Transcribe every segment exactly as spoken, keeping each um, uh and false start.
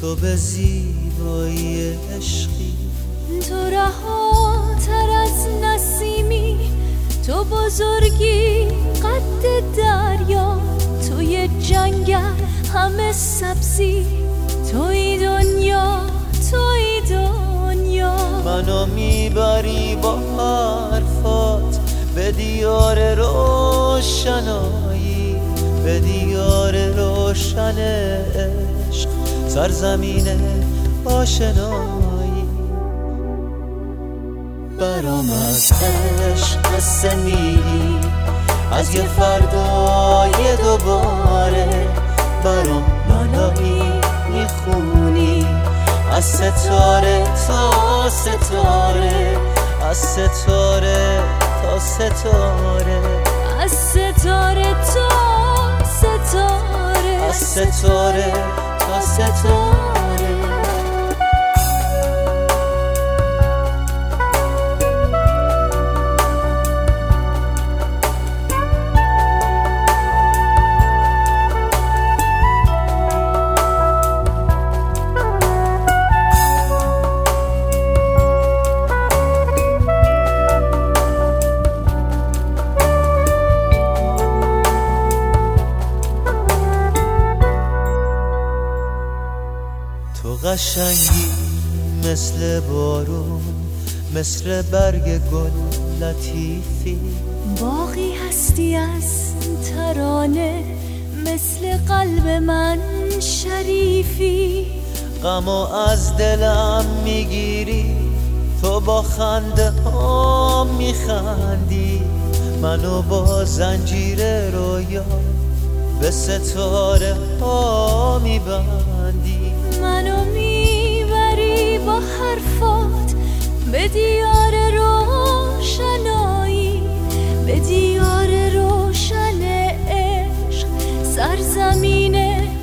تو به زیبایی عشقی، تو رهاتر از نسیمی، تو بزرگی قد دریا، توی جنگل همه سبزی، توی دنیا توی دنیا. منو میبری با حرفات به دیار روشنایی، به دیار روشن عشق، سرزمین آشنایی. برام از عشق قصه میگی، از یه فردای دوباره، برام لالایی میخونی، از ستاره تا ستاره، از ستاره تا ستاره، از ستاره تا ستاره، از ستاره تا ستاره. تو قشنگی مثل بارون، مثل برگ گل لطیفی، باقی هستی از ترانه، مثل قلب من شریفی. غمو از دلم میگیری، تو با خنده ها میخندی، منو با زنجیر رویا به ستاره ها میبندی. منو میبری با حرفات به دیار روشنایی، به دیار روشن عشق، سرزمین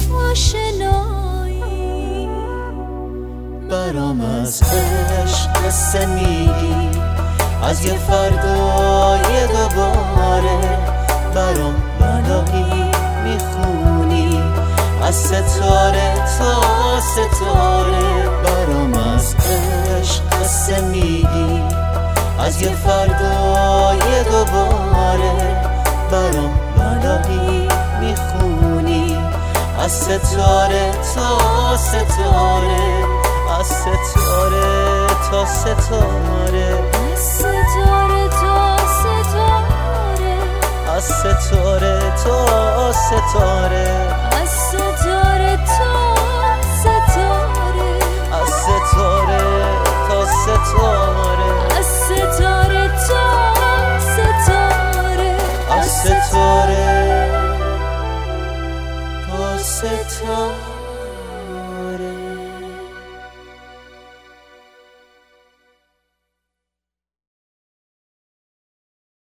آشنایی. برام از عشق قصه میگی، از یه فردای دوباره، برام لالایی میخونی، از ستاره تا ستاره. برام از عشق قصه میگی، از یه فردای دوباره، برام لالایی میخونی، از ستاره تا ستاره، از ستاره تا ستاره، از ستاره تا ستاره، از ستاره تا ستاره.